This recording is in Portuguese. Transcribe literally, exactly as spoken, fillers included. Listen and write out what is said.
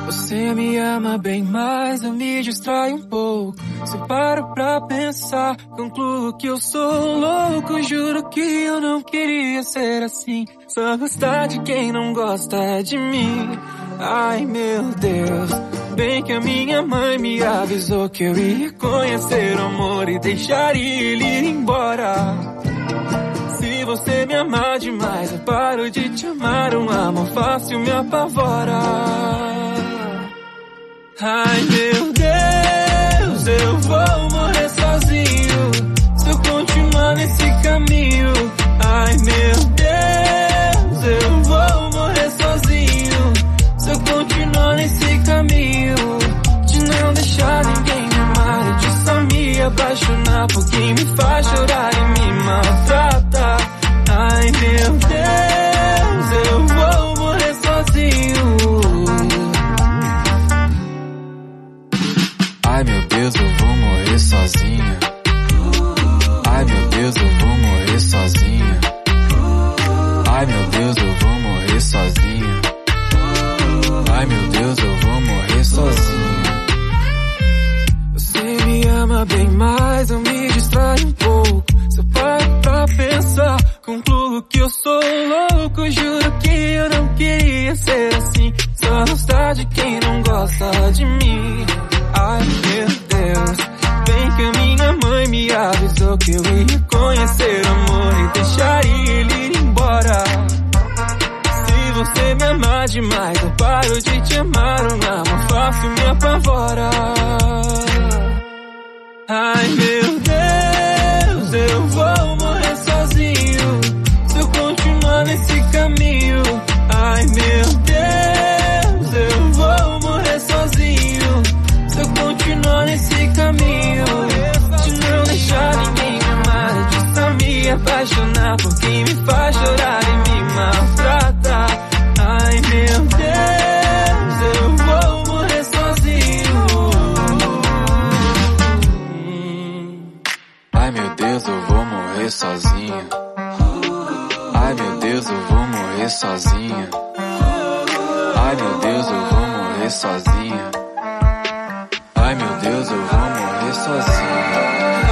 Você me ama bem, mas eu me distraio um pouco. Se paro pra pensar, concluo que eu sou louco. Juro que eu não queria ser assim, só gostar de quem não gosta de mim. Ai meu Deus, bem que a minha mãe me avisou que eu ia conhecer o amor e deixaria ele ir embora. Se você me amar demais, eu paro de te amar. Um amor fácil me apavora. Ai meu Deus, eu vou morrer sozinho se eu continuar nesse caminho. Ai meu Deus, eu vou morrer sozinho se eu continuar nesse caminho. De não deixar ninguém me amar e de só me apaixonar por quem me faz chorar e me maltrata. Ai meu Deus, eu vou morrer sozinho. Ai meu Deus, eu vou morrer sozinho. Ai meu Deus, eu vou morrer sozinho. Ai meu Deus, eu vou morrer sozinho. Ai meu Deus, eu vou morrer sozinho. Você me ama bem, mas eu me distraio um pouco. Se eu paro pra pensar, concluo que eu sou louco. Juro que eu não queria ser assim, só gostar de quem não gosta de mim. Ai meu Deus, bem que a minha mãe me avisou que eu ia conhecer o amor e deixaria ele ir embora. Se você me amar demais, eu paro de te amar. Um amor fácil me apavora. Ai meu Deus, eu vou morrer sozinho se eu continuar nesse caminho. Ai meu Deus, eu vou morrer sozinho se eu continuar nesse caminho. De não deixar ninguém me amar, de só me apaixonar por quem me faz chorar e me maltrata. Ai meu Deus, eu vou morrer sozinho. Ai meu Deus, eu vou morrer sozinho. Ai meu Deus, eu vou morrer sozinho. Ai meu Deus, eu vou morrer sozinho. Ai meu Deus, eu vou morrer sozinho.